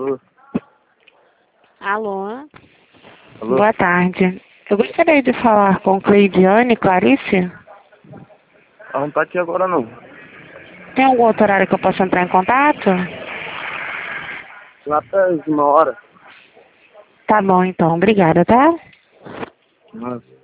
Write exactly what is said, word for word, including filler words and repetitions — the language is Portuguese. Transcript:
Alô? Alô? Alô? Boa tarde. Eu gostaria de falar com Cleidiane Clarice. Ela não tá aqui agora não. Tem algum outro horário que eu possa entrar em contato? Lá até uma hora. Tá bom, então. Obrigada, tá? Nossa.